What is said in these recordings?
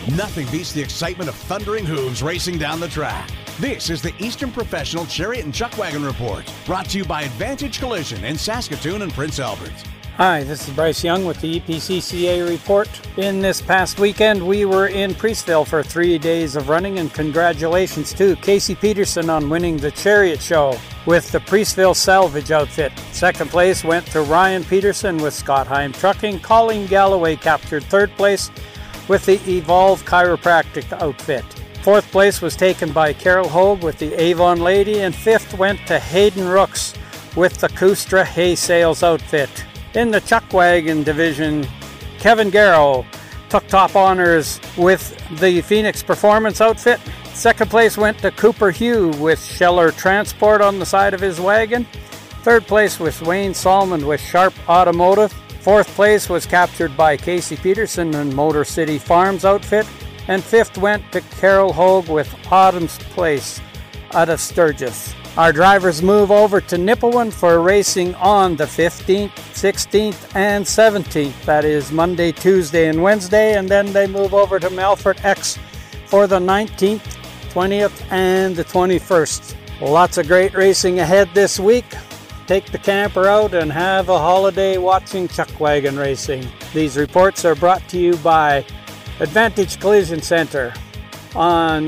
Nothing beats the excitement of thundering hooves racing down the track. This is the Eastern Professional Chariot and Chuck Wagon Report, brought to you by Advantage Collision in Saskatoon and Prince Albert. Hi, this is Bryce Young with the EPCCA Report. In this past weekend, we were in Preeceville for 3 days of running, and congratulations to Casey Peterson on winning the Chariot Show with the Preeceville Salvage outfit. Second place went to Ryan Peterson with Scott Heim Trucking. Colleen Galloway captured third place with the Evolve Chiropractic outfit. Fourth place was taken by Carol Hogue with the Avon Lady, and fifth went to Hayden Rooks with the Kustra Hay Sales outfit. In the Chuck Wagon division, Kevin Garrow took top honors with the Phoenix Performance outfit. Second place went to Cooper Hugh with Scheller Transport on the side of his wagon. Third place was Wayne Solomon with Sharp Automotive. Fourth place was captured by Casey Peterson and Motor City Farms outfit. And fifth went to Carol Hogue with Autumn's Place out of Sturgis. Our drivers move over to Nipawin for racing on the 15th, 16th, and 17th. That is Monday, Tuesday, and Wednesday. And then they move over to Melfort X for the 19th, 20th, and the 21st. Lots of great racing ahead this week. Take the camper out and have a holiday watching Chuck Wagon racing. These reports are brought to you by Advantage Collision Center on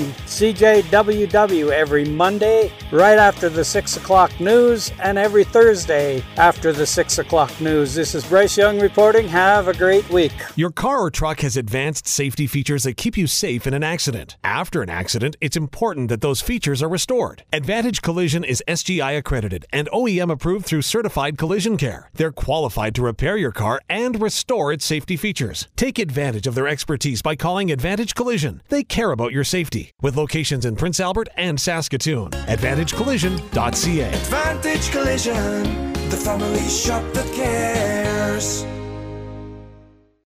CJWW every Monday right after the 6 o'clock news, and every Thursday after the 6 o'clock news. This is Bryce Young reporting. Have a great week. Your car or truck has advanced safety features that keep you safe in an accident. After an accident, it's important that those features are restored. Advantage Collision is SGI accredited and OEM approved through Certified Collision Care. They're qualified to repair your car and restore its safety features. Take advantage of their expertise by calling Advantage Collision. They care about your safety, with locations in Prince Albert and Saskatoon. AdvantageCollision.ca. Advantage Collision, the family shop that cares.